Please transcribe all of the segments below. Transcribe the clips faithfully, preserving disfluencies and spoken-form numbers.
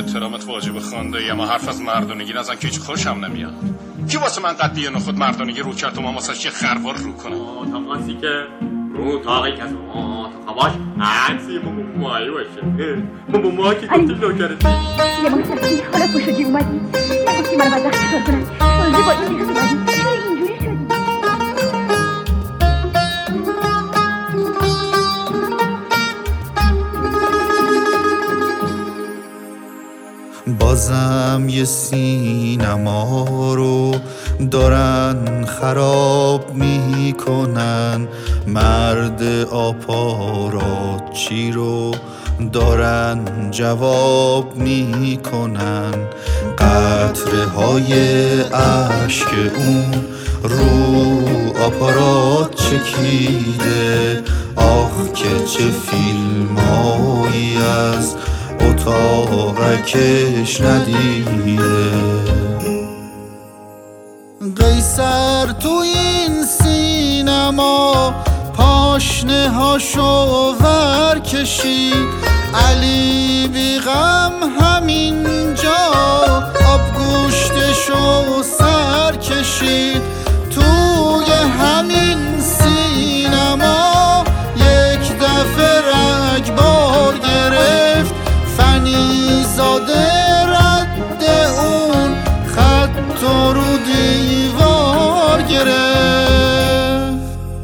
احترامت واجب خانده، اما حرف از مردونگی نزن که هیچ خوشم نمیاد. کی واسه من قدیه نخود مردونگی رو کرد و من واسه چه خروار رو کنم؟ تا خاصی که رو تاقی کسو تا خواهش عکسی با مایی باشه. ما با ما که گفتی لوکرتی یه ما سختی حالا پو شدی اومدی نگفتی من بدبخت چکار کنم. تازه با این دیگه اومدی چرا اینجوری شدی؟ بازم یه سینما رو دارن خراب میکنن، مرد آپاراتچی رو دارن جواب میکنن. قطره های عشق اون رو آپارات چکیده، آخ که چه فیلمایی از اتاقکش ندیده. قیصر تو این سینما پاشنه هاشو ور کشید، علی بی غم همینجا آبگوشتشو سر کشید. توی همین سینما یک دفعه رگبار گرفت، فنی زاده رد اون خط رو دیوار گرفت.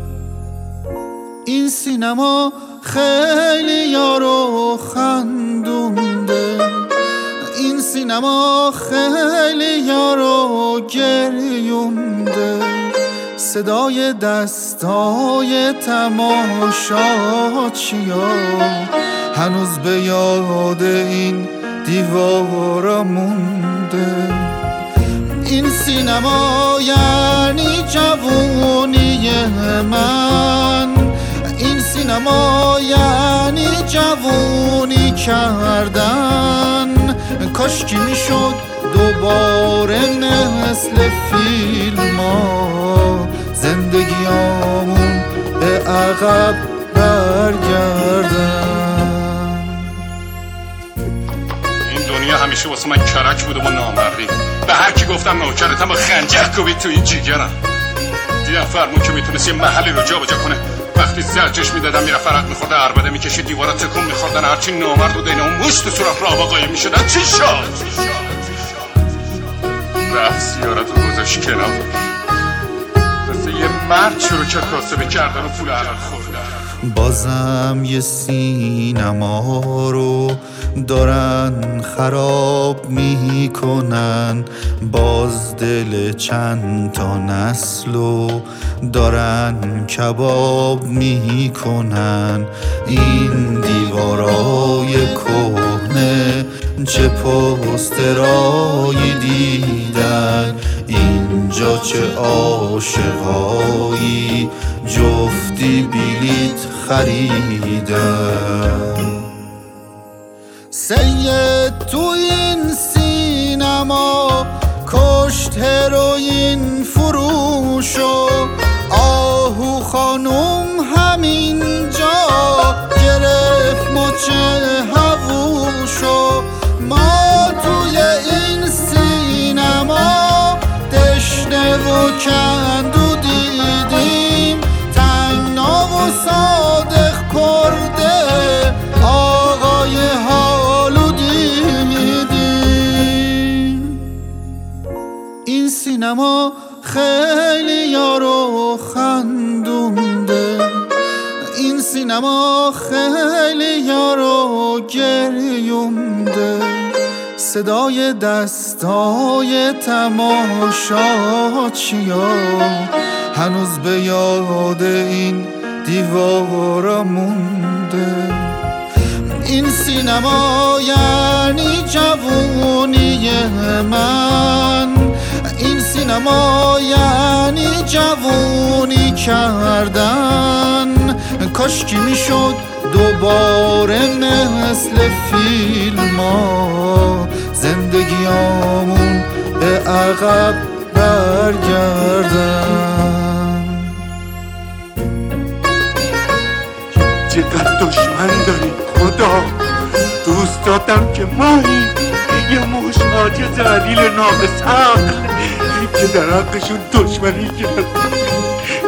این سینما خیلی یارو خندونده، این سینما خیلی یارو گریونده. صدای دستای تماشا چیا هنوز به یاد این دیوارا مونده. این سینما یعنی جوونی من، این سینما یعنی جوونی کردن. کاشکی میشد دوباره مثل فیلم ها زندگیامون به عقب برگردن. این دنیا همیشه واسه من کرک بوده با نامردی. به هر کی گفتم نوکرتم با خنجر کوبید تو این جیگرم. دیدم فرمون که میتونست یه محلی رو جا بجا کنه، وقتی زرجش میدادم میره فرق میخورده، عربده میکشید دیوارا تکون میخوردن، هرچی نامرد بوده اینا اون موش تو صورت را آقایی میشدن. چی شد؟ رفت سیارت رو گذاشت کنار، مثل یه مرد شروع کرد کاسبه کردن و پول عرب خوردن. بازم یه سینما رو دارن خراب میکنن، باز دل چند تا نسلو دارن کباب میکنن. این دیوارای کهنه چه پوسترایی دیدن، اینجا چه عاشقایی جفتی بلیت خریدن. سید تو این سینما کشت هروئین فروشو، آهو خانوم همینجا گرفت مچه هووشو. ما توی این سینما دشنه و کندو دیدیم، تنگنا و صادق کرده آقای حالو دیدیم. این سینما خیلی یارو خندونده، این سینما خیلی یارو گریونده. صدای دستای تماشا چیا هنوز به یاد این دیوارا مونده. این سینما یعنی جوونی من، این سینما یعنی جوونی کردن. کاشکی میشد دوباره مثل فیلم ها زندگیامون به عقب برگردن. چقدر دشمن داری خدا، دوست دادم که مایی چه ذلیل ناقص عقل، این که در حقشون دشمنی کرد.